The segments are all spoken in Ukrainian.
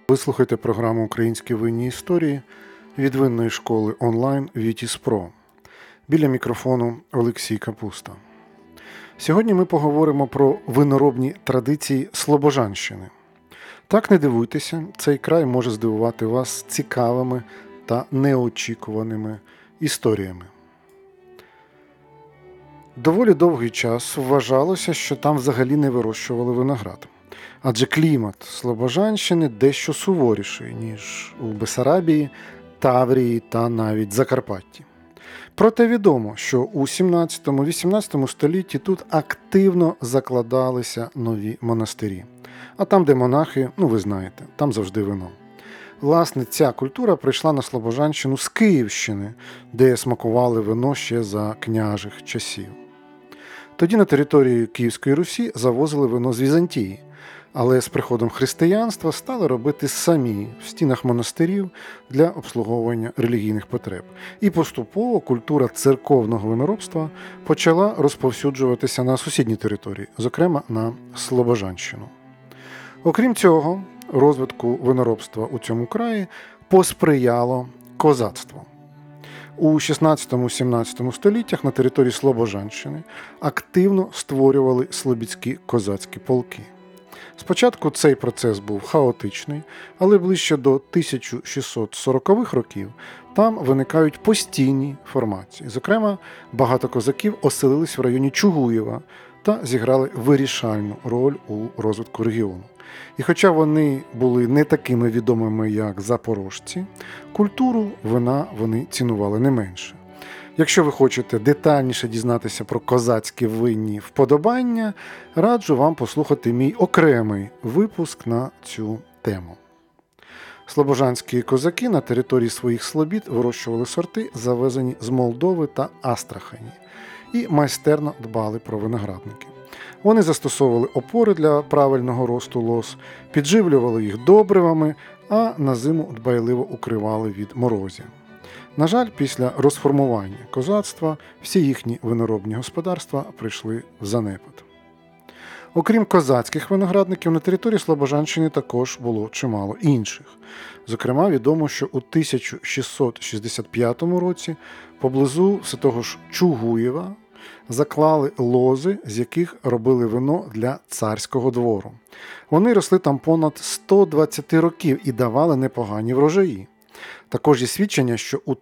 Ви слухаєте програму «Українські винні історії» від винної школи онлайн «Вітіс.Про». Біля мікрофону Олексій Капуста. Сьогодні ми поговоримо про виноробні традиції Слобожанщини. Так, не дивуйтеся, цей край може здивувати вас цікавими та неочікуваними історіями. Доволі довгий час вважалося, що там взагалі не вирощували виноград. Адже клімат Слобожанщини дещо суворіший, ніж у Бессарабії, Таврії та навіть Закарпатті. Проте відомо, що у 17-18 столітті тут активно закладалися нові монастирі. А там, де монахи, ви знаєте, там завжди вино. Власне, ця культура прийшла на Слобожанщину з Київщини, де смакували вино ще за княжих часів. Тоді на території Київської Русі завозили вино з Візантії, але з приходом християнства стали робити самі в стінах монастирів для обслуговування релігійних потреб. І поступово культура церковного виноробства почала розповсюджуватися на сусідні території, зокрема на Слобожанщину. Окрім цього, розвитку виноробства у цьому краї посприяло козацтво. У 16-17 століттях на території Слобожанщини активно створювали слобідські козацькі полки. Спочатку цей процес був хаотичний, але ближче до 1640-х років там виникають постійні формації. Зокрема, багато козаків оселились в районі Чугуєва та зіграли вирішальну роль у розвитку регіону. І хоча вони були не такими відомими, як запорожці, культуру вина вони цінували не менше. Якщо ви хочете детальніше дізнатися про козацькі винні вподобання, раджу вам послухати мій окремий випуск на цю тему. Слобожанські козаки на території своїх слобід вирощували сорти, завезені з Молдови та Астрахані, і майстерно дбали про виноградники. Вони застосовували опори для правильного росту лоз, підживлювали їх добривами, а на зиму дбайливо укривали від морозів. На жаль, після розформування козацтва всі їхні виноробні господарства прийшли в занепад. Окрім козацьких виноградників, на території Слобожанщини також було чимало інших. Зокрема, відомо, що у 1665 році поблизу все того ж Чугуєва заклали лози, з яких робили вино для царського двору. Вони росли там понад 120 років і давали непогані врожаї. Також є свідчення, що у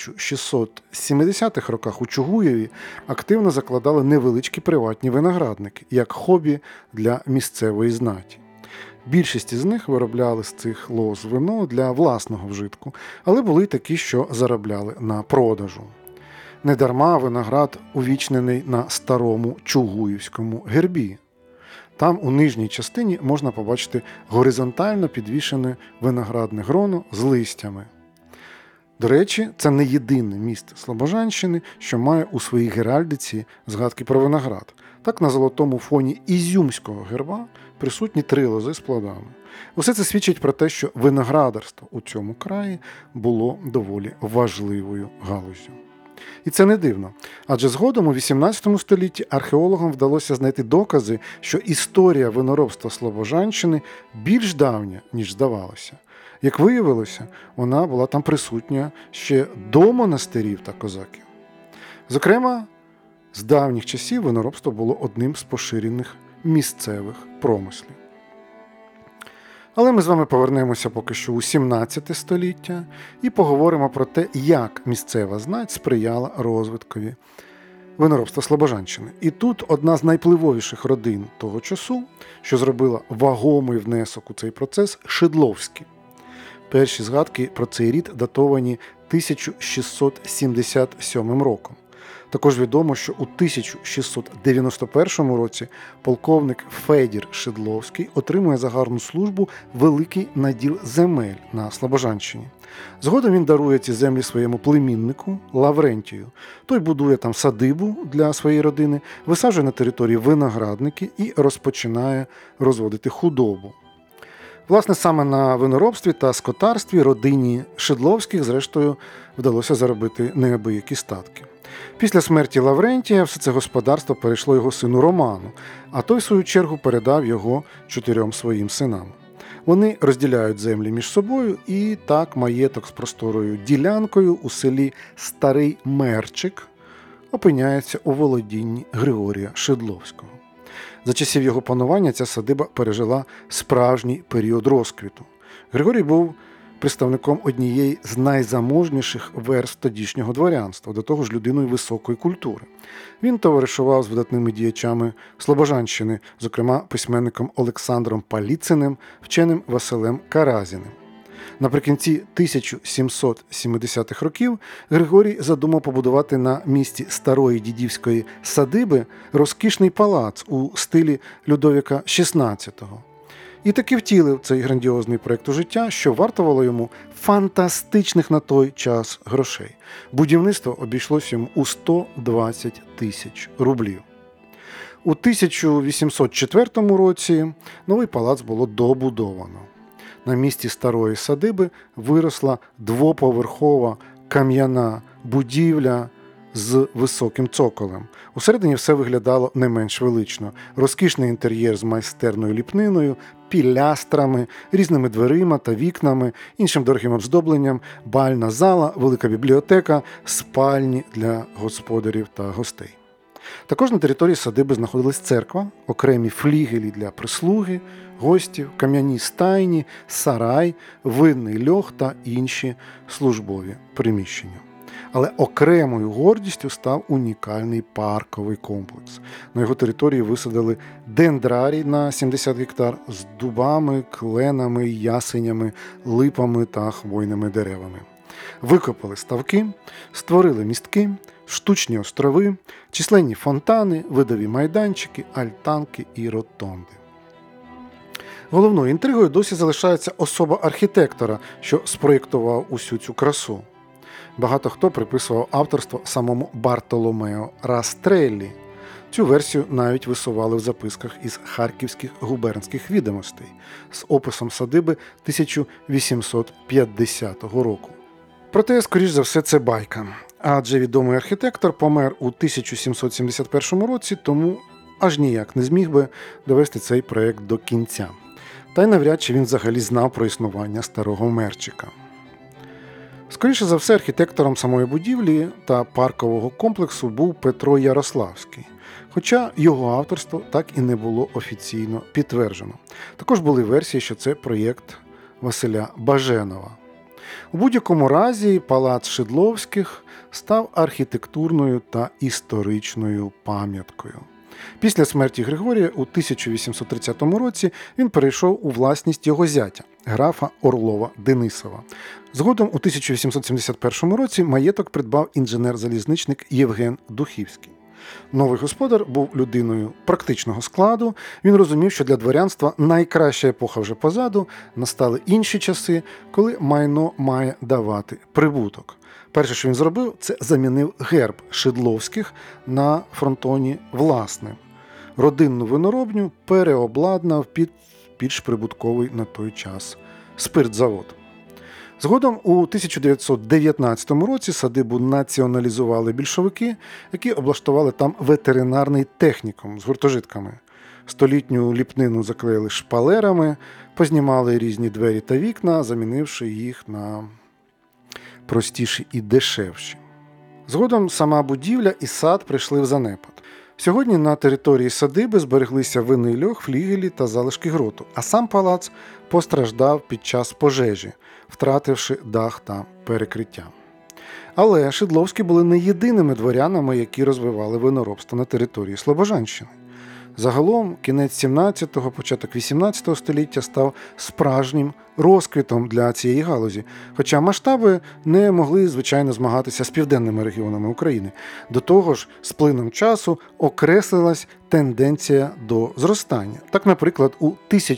1670-х роках у Чугуєві активно закладали невеличкі приватні виноградники, як хобі для місцевої знаті. Більшість із них виробляли з цих лоз вино для власного вжитку, але були й такі, що заробляли на продажу. Недарма виноград увічнений на старому чугуївському гербі. Там у нижній частині можна побачити горизонтально підвішене виноградне гроно з листями. До речі, це не єдине місто Слобожанщини, що має у своїй геральдиці згадки про виноград. Так, на золотому фоні ізюмського герба присутні 3 лози з плодами. Усе це свідчить про те, що виноградарство у цьому краї було доволі важливою галуззю. І це не дивно, адже згодом у 18 столітті археологам вдалося знайти докази, що історія виноробства Слобожанщини більш давня, ніж здавалося. Як виявилося, вона була там присутня ще до монастирів та козаків. Зокрема, з давніх часів виноробство було одним з поширених місцевих промислів. Але ми з вами повернемося поки що у 17 століття і поговоримо про те, як місцева знать сприяла розвиткові виноробства Слобожанщини. І тут одна з найвпливовіших родин того часу, що зробила вагомий внесок у цей процес – Шидловські. Перші згадки про цей рід датовані 1677 роком. Також відомо, що у 1691 році полковник Федір Шидловський отримує за гарну службу великий наділ земель на Слобожанщині. Згодом він дарує ці землі своєму племіннику Лаврентію. Той будує там садибу для своєї родини, висаджує на території виноградники і розпочинає розводити худобу. Власне, саме на виноробстві та скотарстві родині Шидловських, зрештою, вдалося заробити неабиякі статки. Після смерті Лаврентія все це господарство перейшло його сину Роману, а той, в свою чергу, передав його 4 своїм синам. Вони розділяють землі між собою, і так маєток з просторою ділянкою у селі Старий Мерчик опиняється у володінні Григорія Шидловського. За часів його панування ця садиба пережила справжній період розквіту. Григорій був представником однієї з найзаможніших верств тодішнього дворянства, до того ж людиною високої культури. Він товаришував з видатними діячами Слобожанщини, зокрема письменником Олександром Паліциним, вченим Василем Каразіним. Наприкінці 1770-х років Григорій задумав побудувати на місці старої дідівської садиби розкішний палац у стилі Людовіка XVI. І таки втілив цей грандіозний проєкт у життя, що вартувало йому фантастичних на той час грошей. Будівництво обійшлося йому у 120 тисяч рублів. У 1804 році новий палац було добудовано. На місці старої садиби виросла двоповерхова кам'яна будівля з високим цоколем. Усередині все виглядало не менш велично. Розкішний інтер'єр з майстерною ліпниною, пілястрами, різними дверима та вікнами, іншим дорогим оздобленням, бальна зала, велика бібліотека, спальні для господарів та гостей. Також на території садиби знаходилась церква, окремі флігелі для прислуги, гостів, кам'яні стайні, сарай, винний льох та інші службові приміщення. Але окремою гордістю став унікальний парковий комплекс. На його території висадили дендрарій на 70 гектар з дубами, кленами, ясенями, липами та хвойними деревами. Викопали ставки, створили містки, штучні острови, численні фонтани, видові майданчики, альтанки і ротонди. Головною інтригою досі залишається особа архітектора, що спроєктував усю цю красу. Багато хто приписував авторство самому Бартоломео Растреллі. Цю версію навіть висували в записках із Харківських губернських відомостей з описом садиби 1850 року. Проте, скоріш за все, це байка. Адже відомий архітектор помер у 1771 році, тому аж ніяк не зміг би довести цей проєкт до кінця. Та й навряд чи він взагалі знав про існування старого Мерчика. Скоріше за все, архітектором самої будівлі та паркового комплексу був Петро Ярославський, хоча його авторство так і не було офіційно підтверджено. Також були версії, що це проєкт Василя Баженова. У будь-якому разі палац Шидловських став архітектурною та історичною пам'яткою. Після смерті Григорія у 1830 році він перейшов у власність його зятя, графа Орлова Денисова. Згодом у 1871 році маєток придбав інженер-залізничник Євген Духівський. Новий господар був людиною практичного складу, він розумів, що для дворянства найкраща епоха вже позаду, настали інші часи, коли майно має давати прибуток. Перше, що він зробив, це замінив герб Шидловських на фронтоні власним. Родинну виноробню переобладнав під більш прибутковий на той час спиртзавод. Згодом у 1919 році садибу націоналізували більшовики, які облаштували там ветеринарний технікум з гуртожитками. Столітню ліпнину заклеїли шпалерами, познімали різні двері та вікна, замінивши їх на простіші і дешевші. Згодом сама будівля і сад прийшли в занепад. Сьогодні на території садиби збереглися винний льох, флігелі та залишки гроту, а сам палац постраждав під час пожежі, втративши дах та перекриття. Але Шидловські були не єдиними дворянами, які розвивали виноробство на території Слобожанщини. Загалом, кінець 17-го, початок 18-го століття став справжнім розквітом для цієї галузі, хоча масштаби не могли, звичайно, змагатися з південними регіонами України. До того ж, з плином часу окреслилась тенденція до зростання. Так, наприклад, у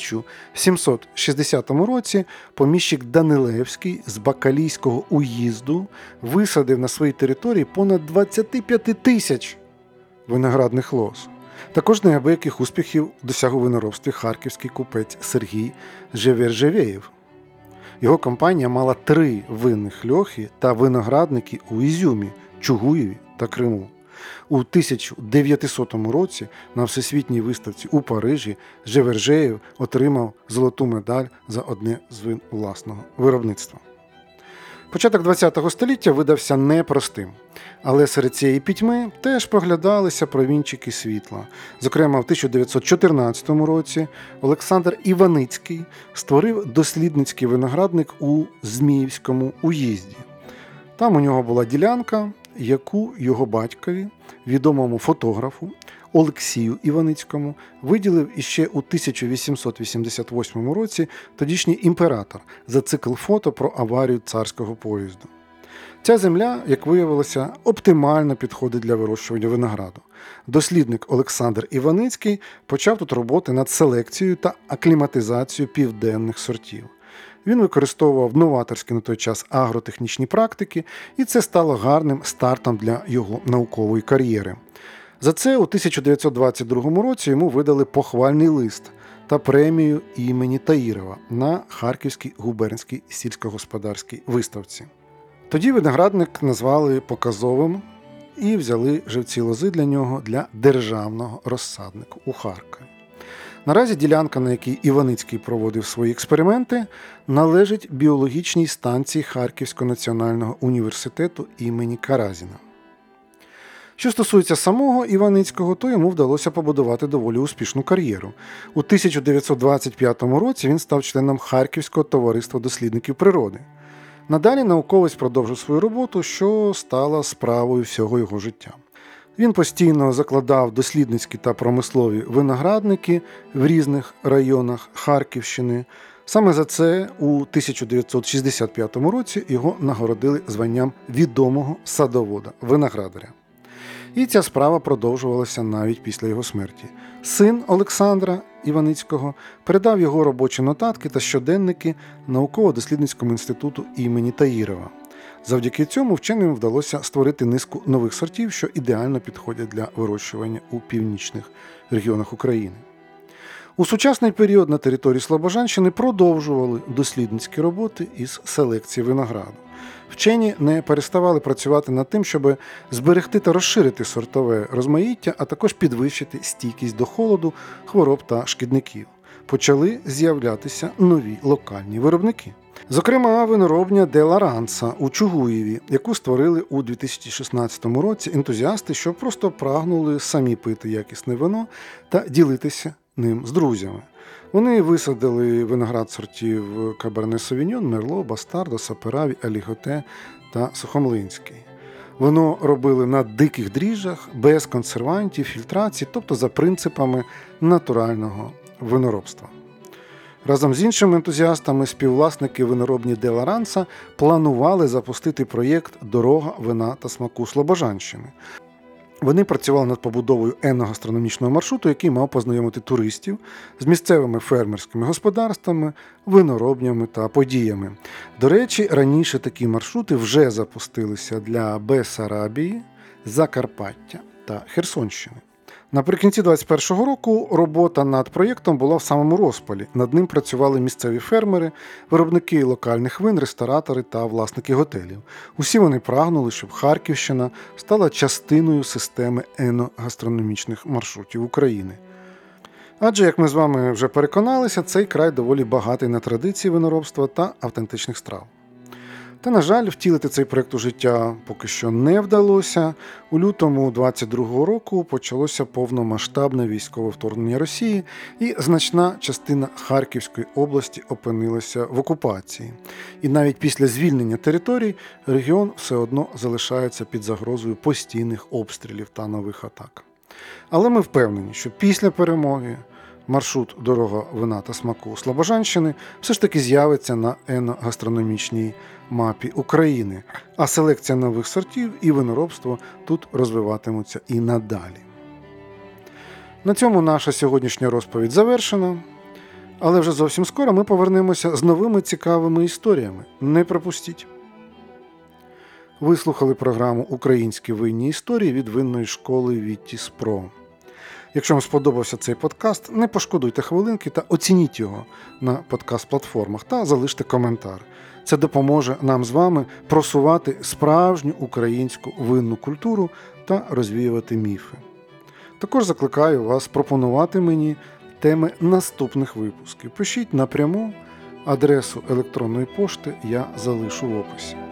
1760 році поміщик Данилевський з Бакалійського уїзду висадив на своїй території понад 25 тисяч виноградних лоз. Також неабияких успіхів досяг у виноробстві харківський купець Сергій Жевержевєєв. Його компанія мала 3 винних льохи та виноградники у Ізюмі, Чугуєві та Криму. У 1900 році на Всесвітній виставці у Парижі Жевержеєв отримав золоту медаль за одне з вин власного виробництва. Початок ХХ століття видався непростим, але серед цієї пітьми теж проглядалися промінчики світла. Зокрема, в 1914 році Олександр Іваницький створив дослідницький виноградник у Зміївському уїзді. Там у нього була ділянка, яку його батькові, відомому фотографу Олексію Іваницькому, виділив іще у 1888 році тодішній імператор за цикл фото про аварію царського поїзду. Ця земля, як виявилося, оптимально підходить для вирощування винограду. Дослідник Олександр Іваницький почав тут роботи над селекцією та акліматизацією південних сортів. Він використовував новаторські на той час агротехнічні практики, і це стало гарним стартом для його наукової кар'єри. За це у 1922 році йому видали похвальний лист та премію імені Таїрова на Харківській губернській сільськогосподарській виставці. Тоді виноградник назвали показовим і взяли живці лози для нього для державного розсаднику у Харкові. Наразі ділянка, на якій Іваницький проводив свої експерименти, належить біологічній станції Харківського національного університету імені Каразіна. Що стосується самого Іваницького, то йому вдалося побудувати доволі успішну кар'єру. У 1925 році він став членом Харківського товариства дослідників природи. Надалі науковець продовжив свою роботу, що стала справою всього його життя. Він постійно закладав дослідницькі та промислові виноградники в різних районах Харківщини. Саме за це у 1965 році його нагородили званням відомого садовода-виноградаря. І ця справа продовжувалася навіть після його смерті. Син Олександра Іваницького передав його робочі нотатки та щоденники Науково-дослідницькому інституту імені Таїрова. Завдяки цьому вченим вдалося створити низку нових сортів, що ідеально підходять для вирощування у північних регіонах України. У сучасний період на території Слобожанщини продовжували дослідницькі роботи із селекції винограду. Вчені не переставали працювати над тим, щоб зберегти та розширити сортове розмаїття, а також підвищити стійкість до холоду, хвороб та шкідників. Почали з'являтися нові локальні виробники. Зокрема, виноробня Де Ларанса у Чугуєві, яку створили у 2016 році ентузіасти, що просто прагнули самі пити якісне вино та ділитися ним з друзями. Вони висадили виноград сортів Каберне Совіньйон, Мерло, Бастардо, Сапераві, Аліготе та Сухомлинський. Вино робили на диких дріжджах, без консервантів, фільтрації, тобто за принципами натурального виноробства. Разом з іншими ентузіастами співвласники виноробні Де Ларанса планували запустити проєкт «Дорога вина та смаку Слобожанщини». Вони працювали над побудовою еногастрономічного маршруту, який мав познайомити туристів з місцевими фермерськими господарствами, виноробнями та подіями. До речі, раніше такі маршрути вже запустилися для Бессарабії, Закарпаття та Херсонщини. Наприкінці 2021 року робота над проєктом була в самому розпалі. Над ним працювали місцеві фермери, виробники локальних вин, ресторатори та власники готелів. Усі вони прагнули, щоб Харківщина стала частиною системи еногастрономічних маршрутів України. Адже, як ми з вами вже переконалися, цей край доволі багатий на традиції виноробства та автентичних страв. Та, на жаль, втілити цей проєкт у життя поки що не вдалося. У лютому 2022 року почалося повномасштабне військове вторгнення Росії, і значна частина Харківської області опинилася в окупації. І навіть після звільнення територій регіон все одно залишається під загрозою постійних обстрілів та нових атак. Але ми впевнені, що після перемоги маршрут «Дорога вина та смаку Слобожанщини» все ж таки з'явиться на еногастрономічній мапі України, а селекція нових сортів і виноробство тут розвиватимуться і надалі. На цьому наша сьогоднішня розповідь завершена, але вже зовсім скоро ми повернемося з новими цікавими історіями. Не пропустіть! Ви слухали програму «Українські винні історії» від винної школи Віттіс-Про. Якщо вам сподобався цей подкаст, не пошкодуйте хвилинки та оцініть його на подкаст-платформах та залиште коментар. Це допоможе нам з вами просувати справжню українську винну культуру та розвіювати міфи. Також закликаю вас пропонувати мені теми наступних випусків. Пишіть напряму, адресу електронної пошти я залишу в описі.